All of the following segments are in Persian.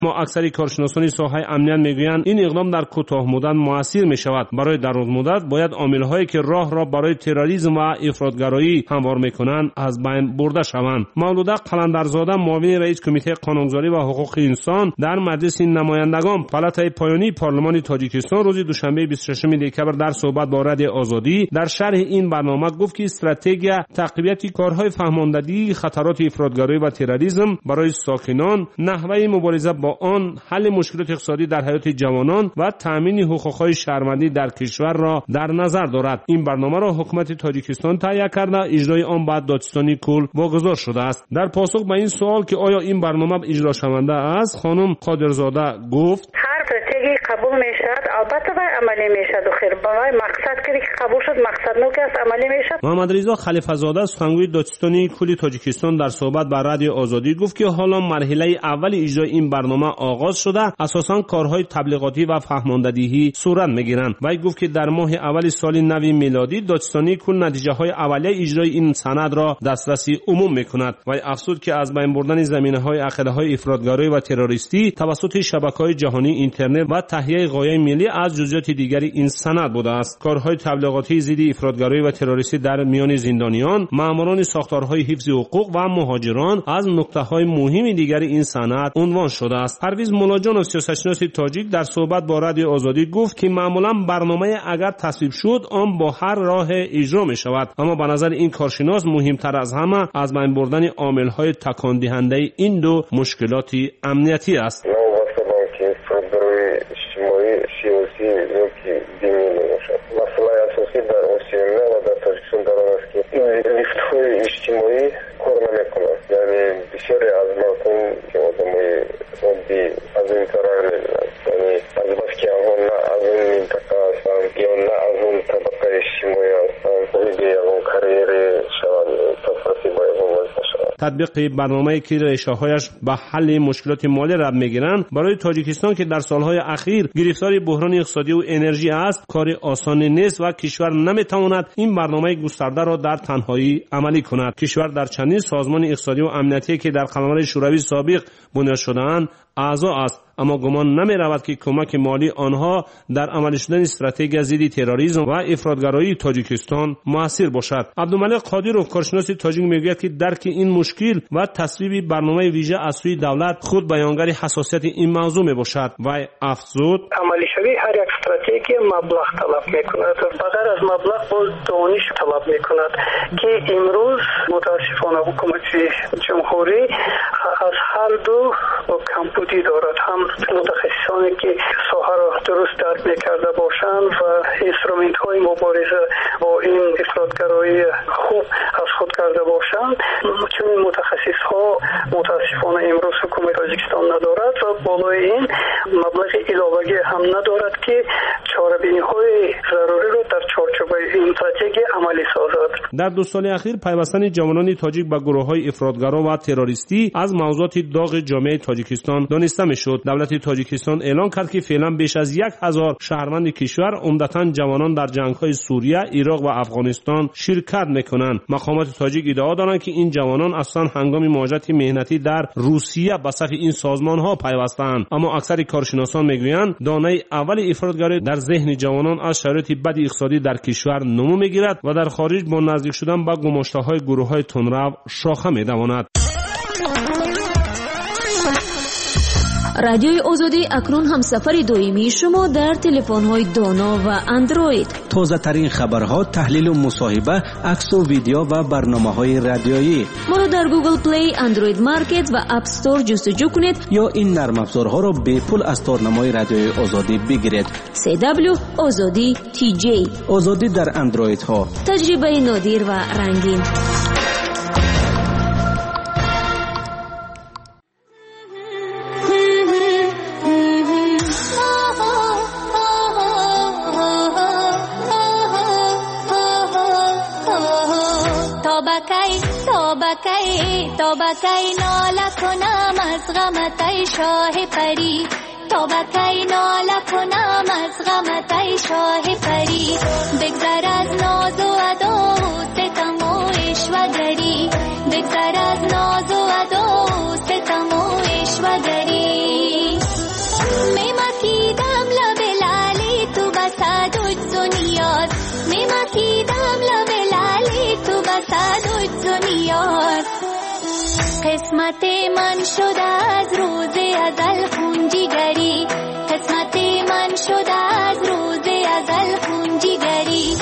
ما اکثر کارشناسان ساحه امنیت میگویند این اقدام در کوتاه مدت موثر می شود. برای دراز مدت باید عامل‌هایی که راه را برای تروریسم و افراطگرایی هموار می‌کنند از بین برده شوند. مولوده قلندرزاده معاون رئیس کمیته قانونگذاری و حقوق انسان در مجلس نمایندگان پالاتای پایانی پارلمان تاجیکستان روز دوشنبه 26 دکبر در صحبت با رادیو آزادی در شرح این برنامه گفت که استراتژی تقویت کارهای فهماندهی خطرات افراطگرایی و تروریسم برای ساکنان، نحوه مبارزه با آن، حل مشکلات اقتصادی در حیات جوانان و تامین حقوق‌های شهروندی در کشور را در نظر دارد. این برنامه را حکومت تاجیکستان تهیه کرده، اجرای آن به دادستانی کل واگذار شده است. در پاسخ به این سوال که آیا این برنامه اجرا شونده است، خانم قادرزاده گفت استراتژی قبول میشد، البته باید عملی میشد و خیر برای مقصد که قبول شد مقصد نو که عملی میشد. محمد رضا خلیفه زاده سخنگوی دادستانی کل تاجیکستان در صحبت با رادیو آزادی گفت که حالا مرحله اول اجرای این برنامه آغاز شده، اساساً کارهای تبلیغاتی و فهماندهی صورت میگیرند. وی گفت که در ماه اول سال نو میلادی دادستانی کل نتیجه های اولیه اجرای این سند را دسترسی عموم میکند. وی افزود که از بین بردن زمینه‌های عقیده‌های افراطگرایی و تروریستی توسط شبکه‌های جهانی اینترنت و تهیه غایه ملی از جزئیات دیگری این سند بوده است. کارهای تبلیغاتی ضد افراطگرایی و تروریستی در میان زندانیان، ماموران ساختارهای حفظ حقوق و مهاجران از نکته‌های مهم دیگری این سند عنوان شده است. پرویز مولاجان سیاستشناس تاجیک در صحبت با رادیو آزادی گفت که معمولا برنامه اگر تصویب شد آن با هر راه اجرا می شود، اما به نظر این کارشناس مهمتر از همه از بین بردن عامل‌های تکان دهنده این دو مشکلات امنیتی است. بسیاری از مردم که آدمای عادی از این طرح نمیدن، یعنی از بس که آنها نه از اون منطقه هستن یا نه از اون طبقه اجتماعی هستن دیگه اون کریر شوند تفاصی باید واسه شوند. تطبیق برنامه‌ای که ریشه‌هایش به حل مشکلات مالی رب می‌گیرند برای تاجیکستان که در سالهای اخیر گرفتار بحران اقتصادی و انرژی است کار آسان نیست و کشور نمی‌تواند این برنامه گسترده را در تنهایی عملی کند. کشور در چندین سازمان اقتصادی و امنیتی که در قلمرو شوروی سابق بنیاد شده‌اند اعضا است، اما گمان نمی رود که کمک مالی آنها در عملی شدن استراتژی ضد تروریسم و افراطگرایی تاجیکستان موثر باشد. عبدالملک قادیروف کارشناس تاجیک میگوید که درک این مشکل و تصویب برنامه ویژه از سوی دولت خود بیانگر حساسیت این موضوع می باشد و افزود عملی شوی هر یک استراتژی مبلغ طلب میکند، بغیر از مبلغ باز دانش طلب میکند که امروز متاسفانه حکومت جمهوری از هر دو کمبودی دارد، هم متخصصانی که ساحه را درست درک میکرده باشند و اینسترومنت های مبارزه با این افراطگرایی خوب از خود کرده باشند، چون متخصص ها متاسفانه امروز حکومت تاجیکستان ندارد و بالای این مبلغ علاوه‌ای هم ندارد که چاره‌بینی های ضروری را در چارچوب این استراتژی عملی سازد. در 2 سال اخیر پیوستن جوانان تاجیک به گروه‌های افراطگرا و تروریستی از موضوعات داغ جامعه تاجیکستان دانسته میشد. دولت تاجیکستان اعلان کرد که فعلا بیش از 1000 شهروند کشور عمدتاً جوانان در جنگ‌های سوریه، عراق و افغانستان شرکت میکنند. مقامات تاجیک ادعا دارند که این جوانان اصلا هنگام مهاجرت مهنتی در روسیه به صف این سازمان‌ها پیوستند، اما اکثر کارشناسان میگویند دانه اول افراطگری در ذهن جوانان از شرایط بد اقتصادی در کشور نمو میگیرد و در خارج با نزدیک شدن به گماشته‌های گروه‌های تندرو شاخه می‌دواند. رادیوی آزادی اکنون هم سفر دائمی شما در تلفن‌های دانا و اندروید. تازه ترین خبرها، تحلیل و مصاحبه، عکس و ویدیو و برنامه‌های رادیویی. ما را در گوگل پلی، اندروید مارکت و اپ استور جستجو کنید یا این نرم افزارها را به پول از تارنمای رادیوی آزادی بگیرید. CW آزادی TJ آزادی در اندروید ها. تجربه نادر و رنگین. توبکی ناله کنم از غمت ای شاه پری، توبکی ناله کنم از غمت ای شاه پری، بگذر از ناز و ادا و ستم و عشوه‌گری، بگذر از ناز و ادا و ستم و عشوه‌گری. قسمت من شده از روز ازل خونجیگری، قسمت من شده از روز ازل خونجیگری.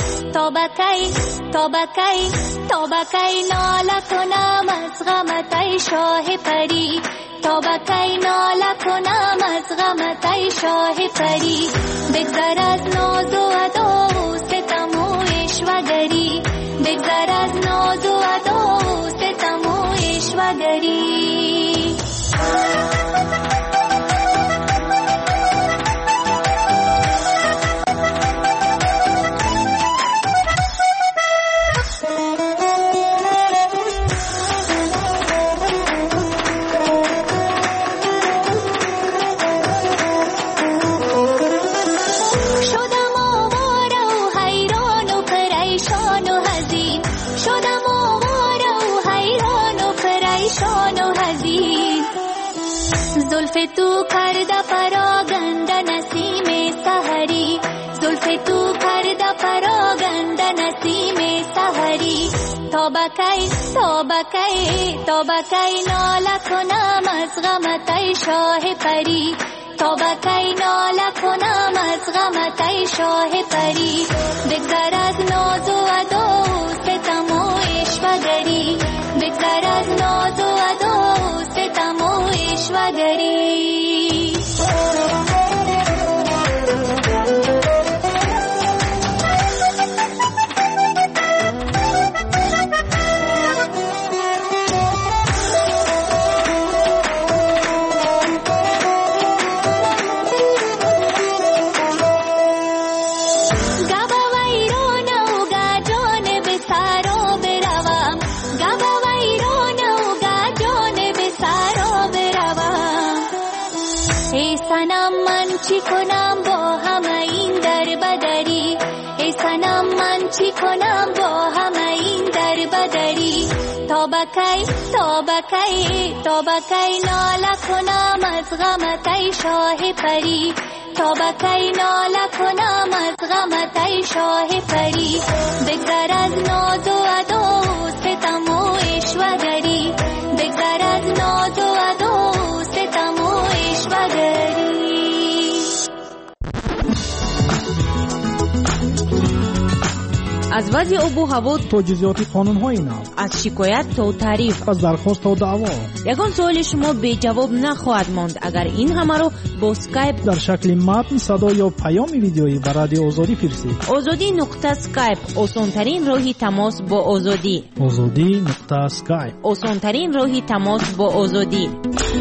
توبکی ناله کنم از غمت ای شاه پری، توبکی ناله کنم از غمت ای شاه پری. بگذر از ناز و ادا و ستم و عشوه‌گری، بگذر از ناز و ادا و ستم و عشوه‌گری. زلف تو کرده پراگند نسیم سحری، زلف تو کرده پراگند نسیم سحری. توبکی ناله کنم از غمت ای شاه پری، توبکی ناله کنم از غمت ای شاه پری. بگذر از ناز و ادا و ستم و عشوه‌گری، بگذر از ناز و ادا و ستم و عشوه‌گری. چی کنم با همه این در بدری، ای صنم من چی کنم با همه این در بدری. توبکی ناله کنم از غمت ای شاه پری، توبکی ناله کنم از غمت ای شاه پری. بگذر از ناز و ادا و ستم و عشوه‌گری، بگذر از ناز و ادا و ستم و عشوه‌گری. از وضع آب و هوا تا جزئیات قانون‌های نو، از شکایت تا تعریف، از درخواست تا دعوا، یگان سوال شما بی جواب نخواهد ماند اگر این همه رو با اسکایپ در شکل متن، صدا یا پیام ویدیویی به رادیو آزادی فرستید. azadi.skype آسان‌ترین راهی تماس با آزادی. azadi.skype آسان‌ترین راهی تماس با آزادی.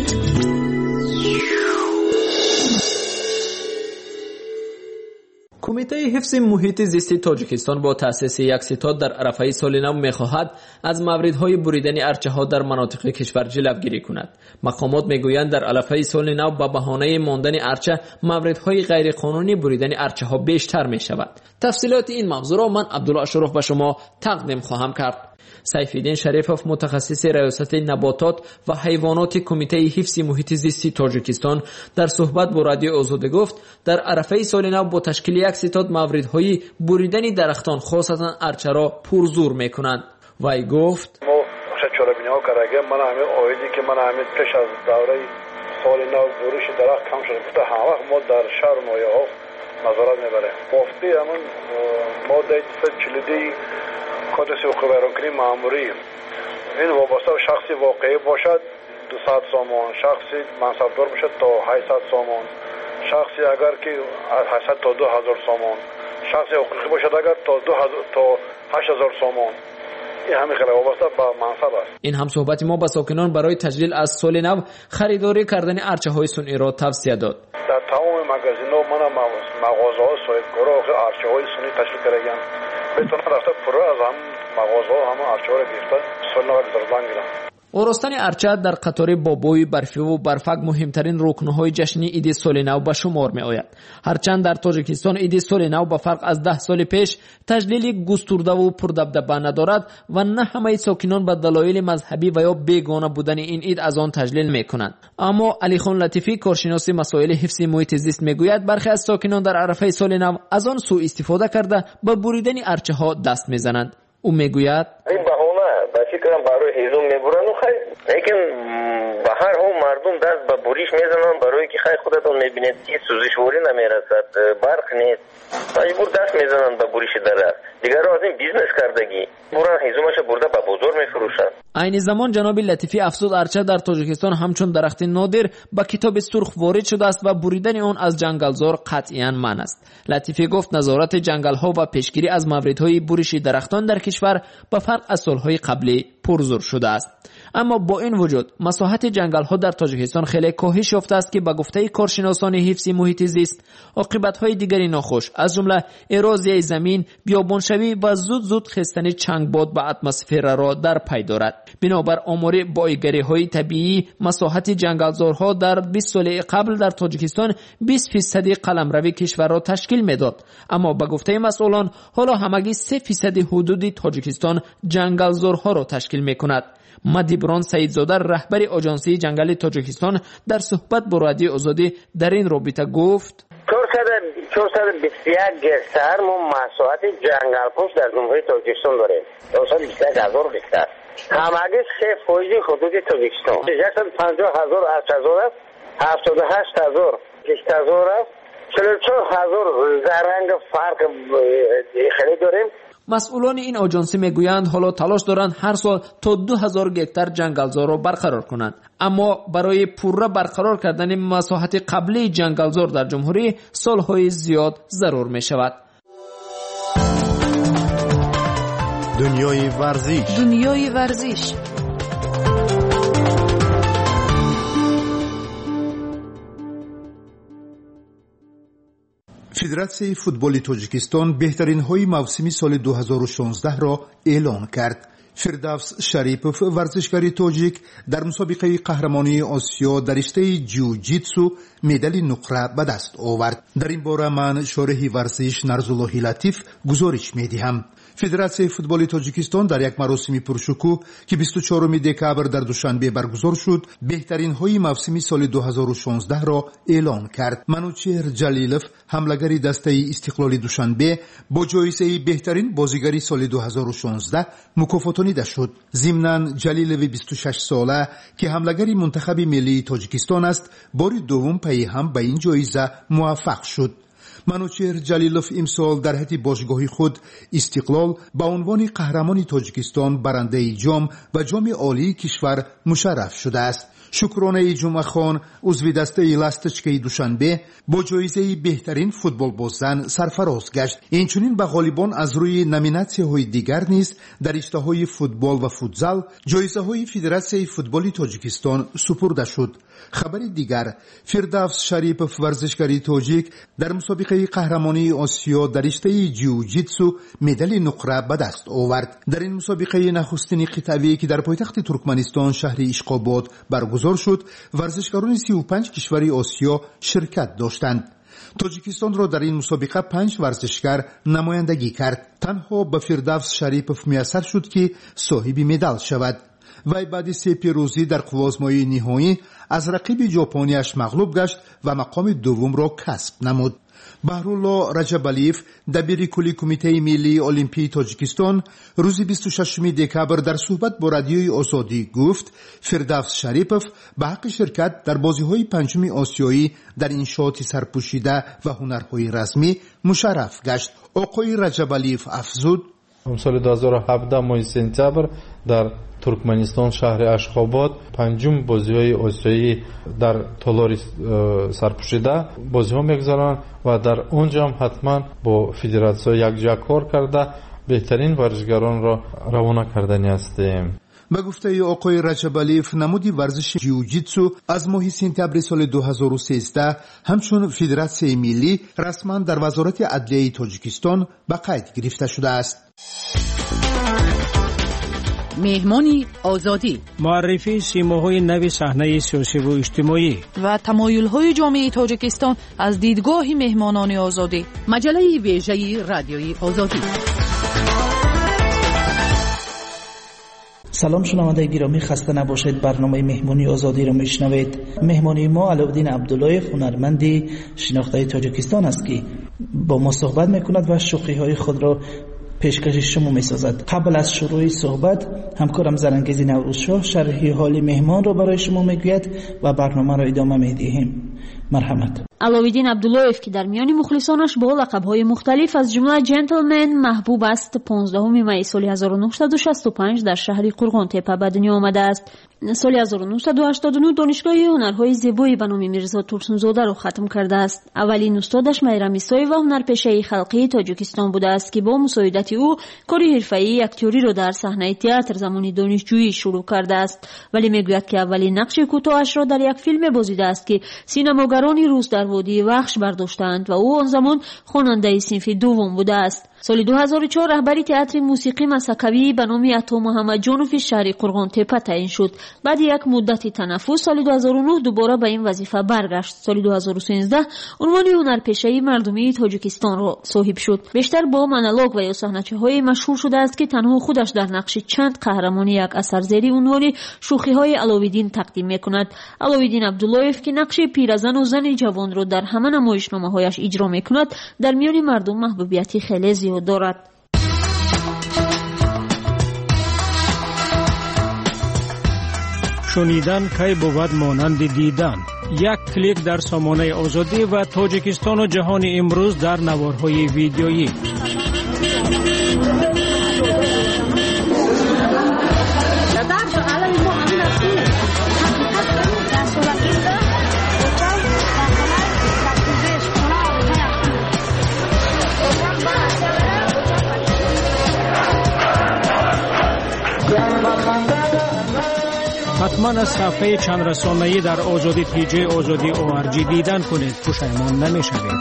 کمیته حفظ محیط زیستی تاجیکستان با تأسیس یک ستاد در عرفه سال نو می‌خواهد از موردهای بریدن ارچه‌ها در مناطق کشور جلوگیری کند. مقامات می‌گویند در عرفه سال نو به بهانه ماندن ارچه موردهای غیرقانونی بریدن ارچه‌ها بیشتر می‌شود. تفصیلات این موضوع را من عبدالله اشرف به شما تقدیم خواهم کرد. سیفالدین شریفوف متخصص ریاست نباتات و حیوانات کمیته حفظ محیط زیستی تاجیکستان در صحبت با رادیو آزادی گفت در عرفه سال نو با تشکیل یک ستاد موردهای بریدن درختان خاصتا ارچه را پرزور میکنند. وی گفت ما چاره‌بینی‌ها کردیم. من همین اویدی که من همین پیش از دوره سال نو بروش درخت کم شده گفته همه وقت ما در شهر نویاها نظارت میبریم. مفتی همون ماده 242 کدس حقوق بیرونکنی ماموری این وابسته به شخصی واقعی باشد 200 سومان، شخصی منصبدار باشد تا 800 سومان، شخصی اگر که از 800 تا 2000 سومان، شخصی حقوقی باشد اگر تا 2000 تا 8000 سومان. این همین خیلی وابسته به منصب است. این هم صحبت ما با ساکنان برای تجلیل از سال نو خریداری کردن ارچه های سنئی را توصیه داد. در تمام مغازین‌ها من مغازه‌ها صاحبکارها ارچه های سنئی تشکیل کردن. بتونه رفته پره از هم مغازه‌ها هم ارچه را گرفتن سال نو زردان گیرن. آراستن ارچه در قطار بابوی، برفی و برفک مهمترین رکن‌های جشنی عید سال نو به شمار می‌آید. هرچند در تاجیکستان عید سال نو به فرق از 10 سال پیش تجلیل گسترده و پردبدبه ندارد و نه همه ساکنان به دلایل مذهبی و یا بیگانه بودن این عید از آن تجلیل می‌کنند. اما علی خان لطیفی کارشناس مسائل حفظ محیط زیست می‌گوید برخی از ساکنان در عرفه سال نو از آن سوء استفاده کرده به بریدن ارچه‌ها دست می‌زنند. او می‌گوید این بهانه به فکرم برای هیزم میبرن و خیلی لیکن به هر حال مردم دست به بوریش میزنن برای که خیلی خودتون میبینید که سوزشواری نمیرسد، برق نیست، مجبور دست میزنن به بوریش درخت. دیگر از این بیزنس کردگی برن هیزمش برده به بازار میفروشن. عین زمان جناب لطیفی افزود ارچه در تاجیکستان همچون درخت نادر با کتاب سرخ وارد شده است و بریدن آن از جنگلزار قطعاً منع است. لطیفی گفت نظارت جنگل‌ها و پیشگیری از موردهای بریش درختان در کشور به فرق از سال‌های قبلی پرزور شده است. اما با این وجود مساحت جنگل‌ها در تاجیکستان خیلی کاهش یافته است که به گفته کارشناسان حفظ محیط زیست عاقبت‌های دیگری ناخوش از جمله اراضی زمین، بیابانشوی و زود خستن چنگباد به اتمسفر را در پی دارد. بنابر آمار بایگری‌های طبیعی مساحت جنگلزارها در 20 سال قبل در تاجیکستان 20% قلمرو کشور را تشکیل میداد، اما به گفته مسئولان حالا همگی 3% حدود تاجیکستان جنگلزارها را تشکیل می‌کند. مدیبران سیدزاده رهبر آژانسی جنگل تاجیکستان در صحبت با رادیو آزادی در این رابطه گفت 421 گکتار ما مساحت جنگل پوش در جمهوری تاجیکستان داریم. 421,000 گکتار همگی 3% حدود تاجیکستان. 150,000 اشجار است، 78,000 کشتزار است، 44,000 زرنگ فرق خیلی داریم. مسئولان این آژانسی میگویند حالا تلاش دارند هر سال تا 2000 گکتار جنگلزار را برقرار کنند، اما برای پوره برقرار کردن مساحت قبلی جنگلزار در جمهوری سالهای زیاد ضرور می شود. دنیای ورزش فدراسیون فوتبال تاجیکستان بهترین های موسم سال 2016 را اعلام کرد. فردوس شریپوف ورزشکار تاجیک در مسابقه قهرمانی آسیا در رشته جیوجیتسو مدال نقره به دست آورد. در این باره من شارح ورزش نرزالله لطیف گزارش می‌دهم. فدراسیون فوتبال تاجیکستان در یک مراسم پرشکوه که 24 دکامبر در دوشنبه برگزار شد بهترین های موسم سال 2016 را اعلان کرد. منوچهر جلیلوف حمله‌گر دسته استقلال دوشنبه با جایزه بهترین بازیگر سال 2016 مکافاتانیده شد. ضمناً جلیلوف 26 ساله که حمله‌گر منتخب ملی تاجیکستان است بار دوم پی هم به این جایزه موفق شد. منوچهر جلیلوف امسال در حد باشگاهی خود استقلال با عنوان قهرمان تاجیکستان برنده جام و جام عالی کشور مشرف شده است. شکرانه جمعه خان عضو دسته لستچکی دوشنبه با جایزه بهترین فوتبال باززن سرفراز گشت. اینچنین به غالبان از روی نامیناسی‌های دیگر نیز در رشته‌های فوتبال و فوتزال جایزه‌های فدراسیون فوتبال تاجیکستان سپرده شد. خبر دیگر فردوس شریپوف ورزشکار تاجیک در مسابقه قهرمانی آسیا در رشته جیوجیتسو مدال نقره به دست آورد. در این مسابقه نخستین قطعه‌ای که در پایتخت ترکمنستان شهر اشقاباد برگزار شد ورزشکاران 35 کشور آسیا شرکت داشتند. تاجیکستان را در این مسابقه 5 ورزشکار نمایندگی کرد. تنها به فردوس شریپوف میسر شد که صاحب مدال شود. وی بعد 3 پیروزی در قوازمایی نهایی از رقیب ژاپنیش مغلوب گشت و مقام دوم را کسب نمود. بهرالله رجبالیف دبیر کلی کمیته ملی المپی تاجیکستان روز 26 دکامبر در صحبت با رادیوی آزادی گفت فردوس شریپوف به حق شرکت در بازی‌های پنجم آسیایی در انشاءات سرپوشیده و هنرهای رسمی مشرف گشت. آقای رجبالیف افزود سال 2017 ماه سپتامبر در ترکمنستان شهر اشخاباد پنجم بازی‌های آسیایی در تالار سرپوشیده بازی‌ها می‌گذارند و در اونجا هم حتما با فدراسیون یکجا کار کرده بهترین ورزشکاران را روانه کردنی هستیم. به گفته آقای رجبالیف نمودی ورزش جیوجیتسو از ماه سپتامبر سال 2013 همچون فدراسیون ملی رسما در وزارت عدلیه تاجیکستان به قید گرفته شده است. مهمانی آزادی، معرفی سیماهای نو صحنه سیاسی و اجتماعی و تمایل‌های جامعه تاجیکستان از دیدگاه مهمانان آزادی. مجله ویژه رادیوی آزادی. سلام شنونده گرامی، خسته نباشید. برنامه مهمانی آزادی را میشنوید. مهمانی ما علاءالدین عبدالله هنرمند شناخته تاجیکستان است که با ما صحبت میکند و شوخی های خود را پیشکش شما میسازد. قبل از شروع صحبت همکارم زرنگیزی نوروزشاه شرح حال مهمان را برای شما میگوید و برنامه را ادامه میدهیم. مرحمت. аловиддин абдуллоев ки дар миёни мухлисонаш бо лақабҳои мухталиф аз ҷумла ҷентлмен маҳбуб аст 15 майи соли 1965 дар шаҳри қурғонтепа ба дунё омадааст. соли 1989 донишгоҳи ҳунарҳои зебои ба номи мирзо турсунзодаро хатм кардааст. аввалин устодаш майрам исоева ҳунарпешаи халқии тоҷикистон будааст ки бо мусоидати ӯ кори ҳирфаии актёриро дар саҳнаи театр замони донишҷӯӣ шурӯъ кардааст, вале мегӯяд ки аввалин нақши кӯтоҳашро дар як филме бозидааст ки синамогарони рус дар водии вахш бардоштаанд ва ӯ он замон хонандаи синфи дуввум будааст. соли 2004 раҳбари театри мусиқӣ масакавӣ ба номи ато муҳаммадҷонови шаҳри қурғонтепа таъин шуд. баъди як муддати танаффус соли 2009 дубора ба ин вазифа баргашт. соли 2013 унвони ҳунарпешаи мардумии тоҷикистонро соҳиб шуд. бештар бо монолог ва ё саҳначаҳое машҳур шудааст ки танҳо худаш дар нақши чанд қаҳрамони як асар зери унвони шӯхиҳои аловиддин тақдим мекунад. аловиддин абдуллоев ки нақши пиразану зани ҷавонро дар ҳама намоишномаҳояш иҷро мекунад, дар миёни мардум маҳбубияти хеле зиёд дорад. шунидан кай бувад монанди дидан. як клик дар сомонаи озодӣ ва тоҷикистону ҷаҳони имрӯз дар наворҳои видеоӣ. حتما از صفحه چند رسانه‌ای در آزادی پیج آزادی ORG دیدن کنید، پشیمان نمی‌شوید.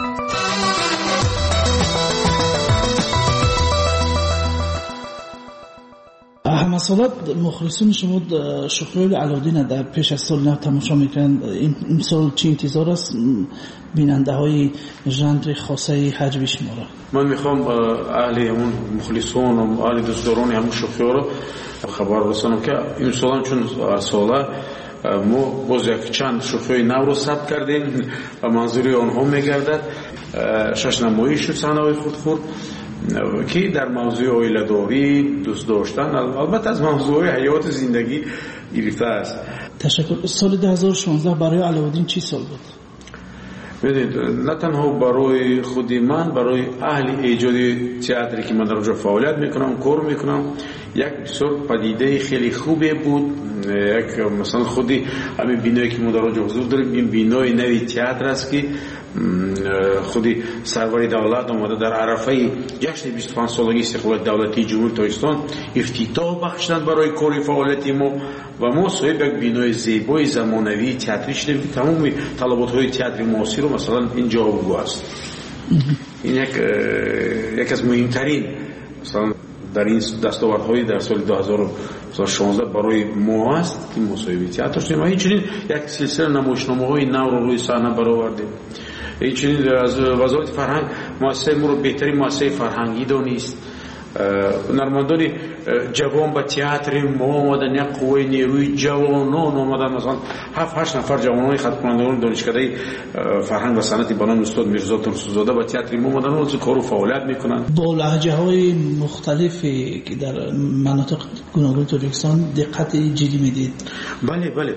همسالات مخلصون شما شوخی‌های علادین در پیش از سال نو تماشا میکنند. این سال چی انتظار است بیننده های ژانر خاصه حجبی شما را؟ من میخوام اهل اون مخلصون و اهل دوستداران همون شوخی‌ها رو خبر رسانم که این سال هم چون ساله ما باز یک چند شوخی نو رو ثبت کردیم و منظوری آنها میگردد. 6 نمایش شد صحنه‌های خودخور که در موضوع عائله‌داری، دوست داشتن، البته از موضوع حیات زندگی گرفته است. تشکر. سال 2016 برای علاءالدین چی سال بود؟ ببینید، نه تنها برای خود من، برای اهل ایجاد تئاتری که من در اونجا فعالیت میکنم، کار میکنم، یک بسیار پدیده خیلی خوبی بود. یک مثلا خودی همین بینایی که ما در اونجا حضور داریم، این بینای نوی تئاتر است که خودی سرور دولت آمده در عرفه جشن 25 سالگی استقلال دولتی جمهوری تاجیکستان افتتاح بخشیدند برای کار فعالیت ما و ما صاحب یک بینای زیبای زمانوی تئاتری شدیم که تمام طلبات‌های تئاتر معاصر رو مثلا اینجا جایگو است. این یک از مهمترین مثلا در این دستاوردهای در سال 2016 برای ما است که مصاحبه تئاتر شدیم و همچنین یک سلسله نمایشنامه‌های نو رو روی صحنه برآوردیم. همچنین از وزارت فرهنگ مؤسسه ما رو بهترین مؤسسه فرهنگی دانست. هنرمندان جوان به تئاتر ما آمدن، یک قوه نیروی جوانان آمدن، مثلا 7-8 نفر جوانان خدمتگزاران دانشکده فرهنگ و صنعت به نام استاد میرزا ترسوزاده به تئاتر ما آمدن و کارو فعالیت میکنن. با لهجه‌های مختلفی که در مناطق گوناگون تاجیکستان دقت جدی میدید. بله بله،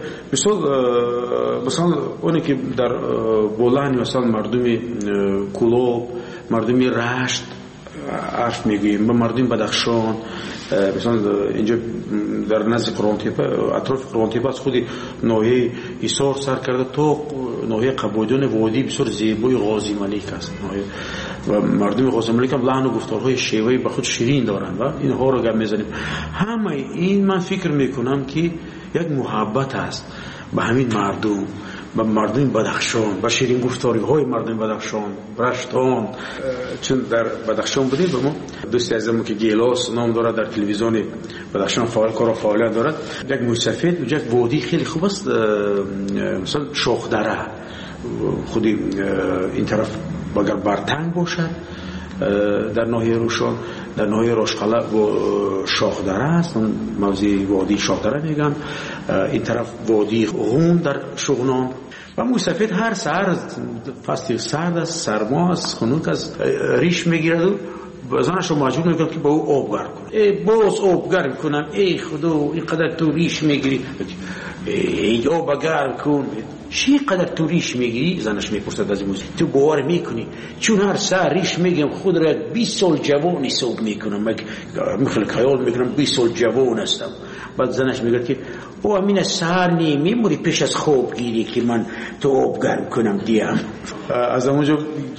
مثلا اونی که در بولان مثلا مردم کلوب، مردم رشت عرف میگوییم، با مردم بدخشان، مثلا اینجا در نزد قرغانتپه، اطراف قرغانتپه از خود ناحیه ایسار سر کرده تا ناحیه قبایدان وادی بسیار زیبای غازی ملیک است. و مردم غازی ملیک هم لحن و گفتارهای شیوهی به خود شیرین دارند و اینها رو گپ میزنیم. همه این من فکر میکنم که یک محبت است به همین مردم، با مردم بدخشان، با شیرین گفتاری های مردم بدخشان، رشتان. چون در بدخشان بودیم با ما دوستی عزیزم که گیلاس نام دارد، در تلویزیون بدخشان فعالیت دارد. یک موسفید و یک وادی خیلی خوب است، مثلا شاخدره خودی این طرف اگر برتنگ باشد در ناحیه روشان، در ناحیه راشقله و شاخدره است، موضوع وادی شاخدره میگن. این طرف وادی غون در شغنان و موسفید هر سر فصل سرد است، سرما است، خنک است، ریش میگیرد و زنش رو مجبور میکنن که با او آب گرم کنن. باز آب گرم کنن، ای خدا اینقدر تو ریش میگیری، ای آب گرم کن. چی قدر تو ریش میگیری؟ زنش میپرسد از موزی. تو باور میکنی چون هر سر ریش میگم خود را 20 سال جوان حساب میکنم، مثل خیال میکنم 20 سال جوان هستم. بعد زنش میگه که او امین سر میموری پیش از خواب گیری که من تو آب گرم کنم دیم. از اونجا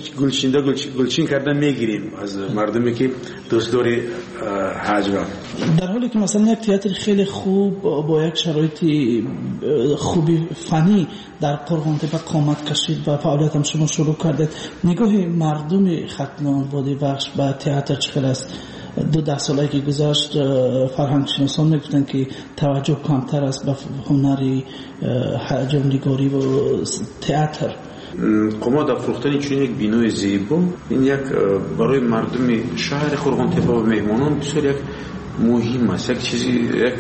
گلچین کردن میگیریم از مردمی که دوست داری حج را. در حالی که مثلا یک تئاتر خیلی خوب با یک شرایط خوبی فنی در قرغن‌تپه قامت کشید و فعالیت هم شما شروع کردید، نگاه مردم ختن آبادی بخش به تئاتر چقدر است؟ 2 سالی که گذشت فرهنگ شناسان میگفتن که توجه کمتر است به هنری حجم نگاری و تئاتر. قماد افروختن چون یک بینوی زیبا، این یک برای مردم شهر قرغن‌تپه و مهمانان بسیار یک مهم است، یک چیزی یک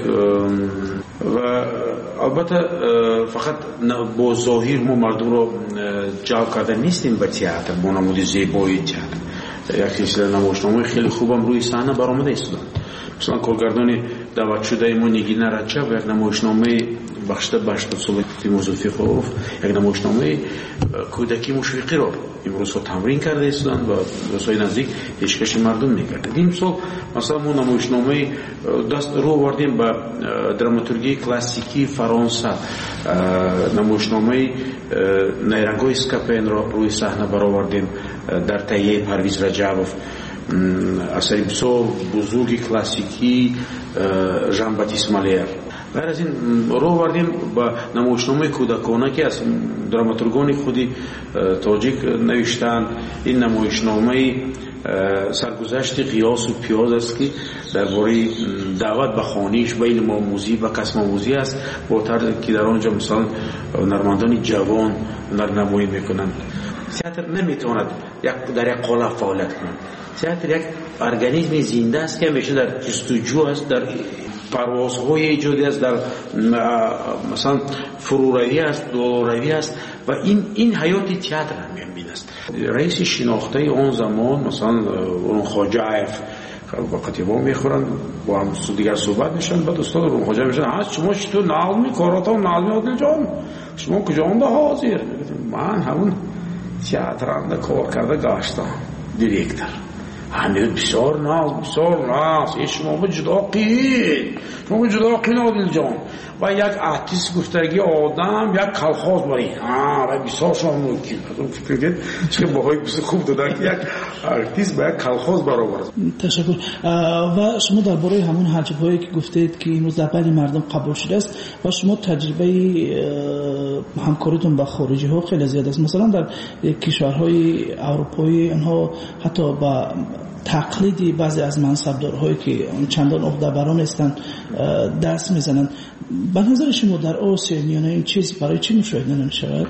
و البته فقط با ظاهر ما مردم رو جلب کرده نیستیم به تئاتر با نمود زیبایی تئاتر. یک سری نمایشنامه خیلی خوبم روی صحنه برآمده است. مثلا کارگردان دعوت شده ما نگین رجب یک نمایشنامه بخشیده به 80 سال فیلموزوفی خوف، یک نمایشنامه کودکی مشوقی را امروز تمرین کرده ایستند و روزهای نزدیک پیشکش مردم می‌کرد. این سال مثلا ما نمایشنامه دست رو آوردیم به دراماتورگی کلاسیکی فرانسه، نمایشنامه نیرنگ‌های اسکاپین را روی صحنه برآوردیم در تهیه پرویز رجبوف، اثر بسیار بزرگی کلاسیکی ژان باتیست مالیر. غیر از این رو آوردیم با نمایشنامه کودکانه که از دراماتورگان خودی تاجیک نوشتند. این نمایشنامه سرگذشت قیاس و پیاز است که درباره دعوت به خانیش بین ماموزی و کسب آموزی است، با طرزی که در آنجا مثلا هنرمندان جوان هنرنمایی میکنند. تئاتر نمیتواند در یک قالب فعالیت کند. تئاتر یک ارگانیسم زنده است که همیشه در جستجو است، در پروازهای ایجادی است، در مثلا فروروی است، دوروی است و این حیات تئاتر همین است. رئیس شناخته آن زمان مثلا اون خواجه‌اف وقتی با میخورن با هم دیگر صحبت میشن، بعد استاد اون خواجه میشن شما چطور نظمی کاراتا و نظمی عادل جان شما کجا اونده حاضر؟ من همون تئاترنده کار کرده گاشتم دیرکتر همه بسیار ناز شما جدا قین عادل جان و یک آرتیست گفتگی آدم یک کلخاز باری و بسیار شما ممکن فکر چه باهای بسیار خوب دادن که یک آرتیست با یک کلخاز برابر است. تشکر. و شما درباره همون حجب‌هایی که گفتید که امروز در بین مردم قبول شده است و شما تجربه همکاریتون با خارجی ها خیلی زیاد است، مثلا در کشورهای اروپایی آنها حتی با تقلیدی بعضی از منصبدارهایی که چندان عهده‌بران هستند دست میزنند. به نظر شما در آسیا میانه این چیز برای چی مشاهده نمی‌شود؟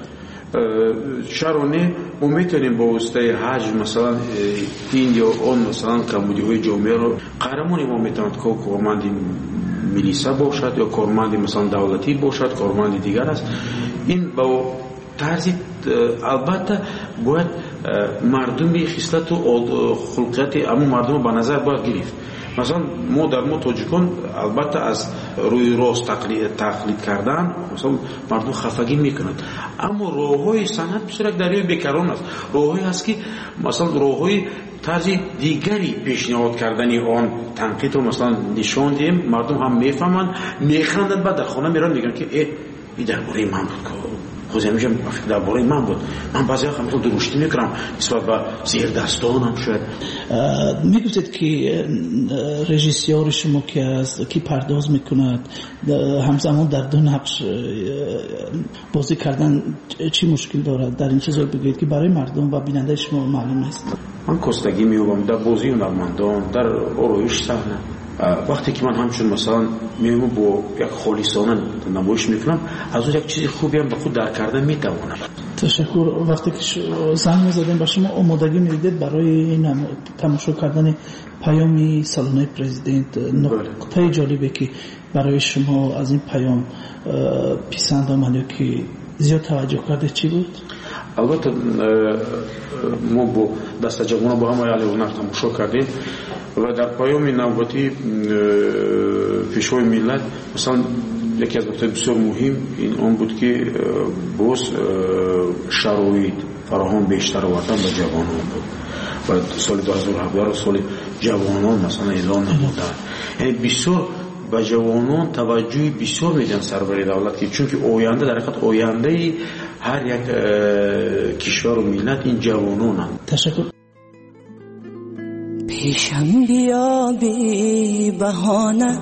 شرونه ما میتونیم با واسطه حج مثلا این یا اون مثلا کمبودی‌های جامعه رو قهرمانی ما میتوند که کارمند میلیسا باشد یا کارمند مثلا دولتی باشد، کارمند دیگر است. این با طرزی البته باید مردم خصلت و خلقیت اما مردم به نظر باید گرفت. مثلا ما تاجیکان البته از روی راست تقلید کردن مثلا مردم خفگی میکنند، اما راههای صنعت بسیار دریای بیکران است. راههایی هست که مثلا راههای طرز دیگری پیشنهاد کردنی آن تنقید رو مثلا نشان دهیم، مردم هم میفهمند میخندند، بعد در خانه میرن میگن که این درباره من بود خود همیشه درباره من بود، من بعضی وقت مثلا درشتی میکنم نسبت به زیر دستانم. شاید میگفتید که رژیسور شما که است که پرداز میکند همزمان در دو نقش بازی کردن چی مشکل دارد؟ در این چیزا بگید که برای مردم و بیننده شما معلوم است. من کستگی میوبم در بازی هنرمندان، در آرایش صحنه. وقتی که من همچون مثلا میمون با یک خالصانه نمایش میکنم، از اون یک چیز خوبی هم به خود در کردن میتوانم. تشکر. وقتی که زنگ میزدیم با شما آمادگی میدید برای تماشا کردن پیامی سالن پرزیدنت، نکته جالبی که برای شما از این پیام پسند آمد که زیاد توجه کرده چی بود؟ البته ما با دست جوانان با هم علی هنر تماشا کردیم و در پیام نوبتی پیشوای ملت مثلا یکی از نکات بسیار مهم این آن بود که باز شرایط فراهم بیشتر آوردن به جوانان بود و سال 2017 سال جوانان مثلا اعلان نمودن، یعنی بسیار به جوانان توجه بسیار میدن سرور دولت که چون که آینده در حقیقت آینده هر یک کشور و ملت این جوانانند. تشکر. پیشم بیا بی بهانه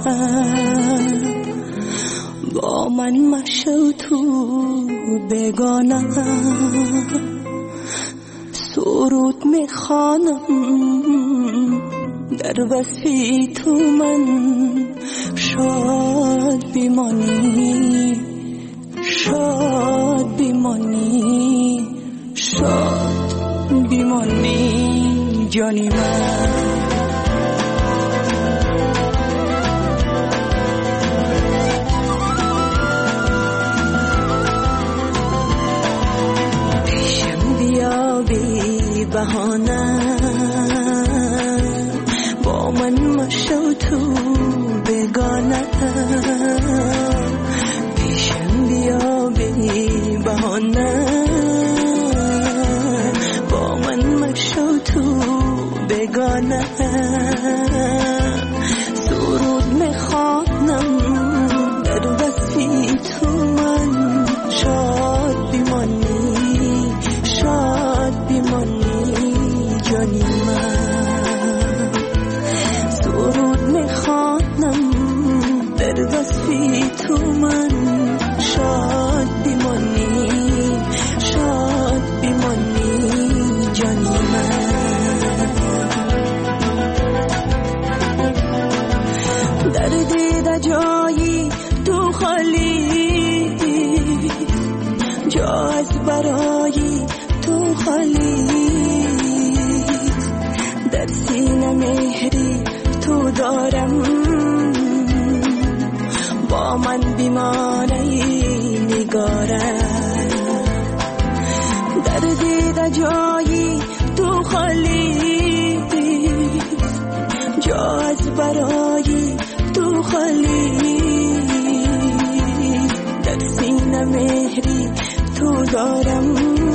با من مشو تو بگانه سرود میخوانم در وصفی تو من شاد بیمانی شاد بیمانی شاد بیمانی جانی من پیشم بیا بی بهانه با من مشو تو بگانه پیشم بیا بی بهانه با من مشو تو بگانه سرود میخوانم در وصفی تو من شاد بیمانی شاد بیمانی جانی من سرود میخوانم در وصفی تو من شاد بیمانی شاد بیمانی جانی من در دیده جایی تو خالی جا از برای تو خالی در سینه مهری تو دارم با من بیمانه نگاره در دیده جایی تو خالی جا از برای تو خالی در سینه مهری تو دارم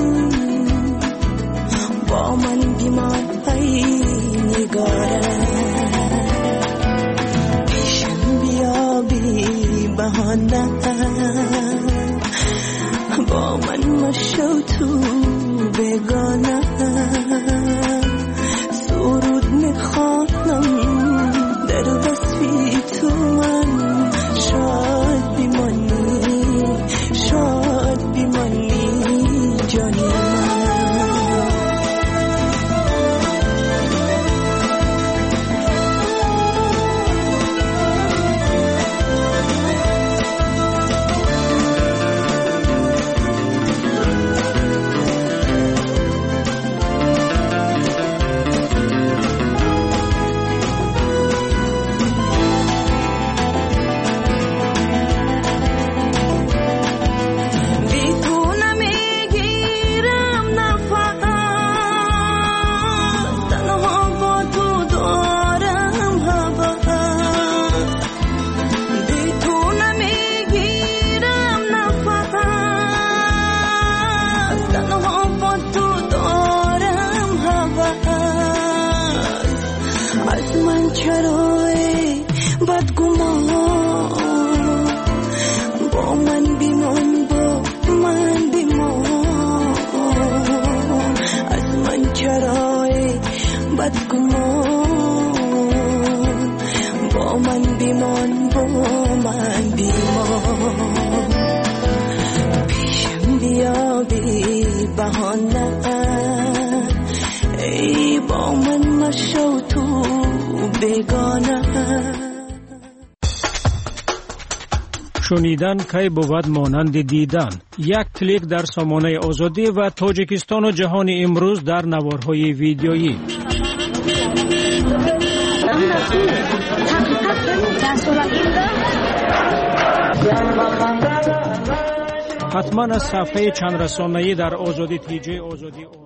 با من بیمانه نگاره پیشم بیا بی بهانه با من مشو تو بگانه سرود میخوانم در وصفی تو من شاد بیمانی شاد بیمانی جانی پیشم بیا بی بهانه ای با من مشو تو بگانه شنیدن کی بود مانند دیدن. یک کلیک در سامانه آزادی و تاجیکستان و جهان امروز در نوارهای ویدیویی. حتما از صفحه چند رسانه‌ای در آزادی تیجی آزادی